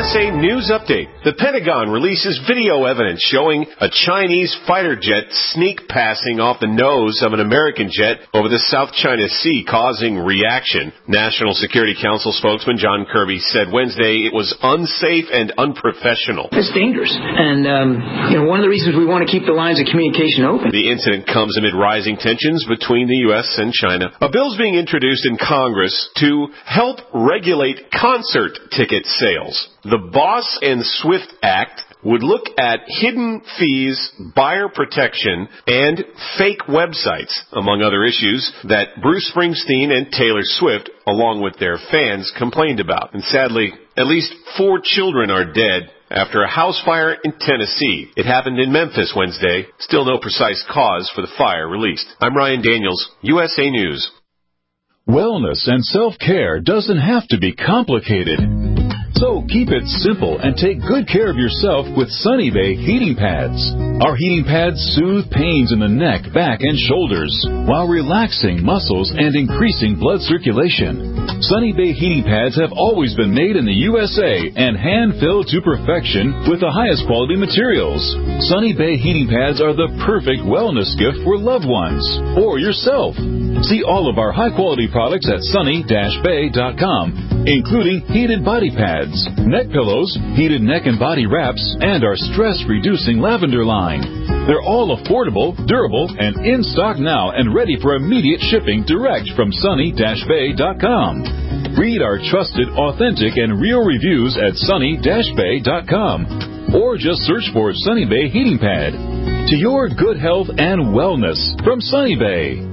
USA News Update. The Pentagon releases video evidence showing a Chinese fighter jet sneak passing off the nose of an American jet over the South China Sea, causing reaction. National Security Council spokesman John Kirby said Wednesday it was unsafe and unprofessional. It's dangerous. And, one of the reasons we want to keep the lines of communication open. The incident comes amid rising tensions between the U.S. and China. A bill's being introduced in Congress to help regulate concert ticket sales. The Boss and Swift Act would look at hidden fees, buyer protection, and fake websites, among other issues that Bruce Springsteen and Taylor Swift, along with their fans, complained about. And sadly, at least 4 children are dead after a house fire in Tennessee. It happened in Memphis Wednesday. Still no precise cause for the fire released. I'm Ryan Daniels, USA News. Wellness and self-care doesn't have to be complicated. So keep it simple and take good care of yourself with Sunny Bay heating pads. Our heating pads soothe pains in the neck, back, and shoulders while relaxing muscles and increasing blood circulation. Sunny Bay heating pads have always been made in the USA and hand-filled to perfection with the highest quality materials. Sunny Bay heating pads are the perfect wellness gift for loved ones or yourself. See all of our high-quality products at sunny-bay.com, including heated body pads, neck pillows, heated neck and body wraps, and our stress-reducing lavender line. They're all affordable, durable, and in stock now and ready for immediate shipping direct from sunny-bay.com. Read our trusted, authentic, and real reviews at sunny-bay.com or just search for Sunny Bay Heating Pad. To your good health and wellness from Sunny Bay.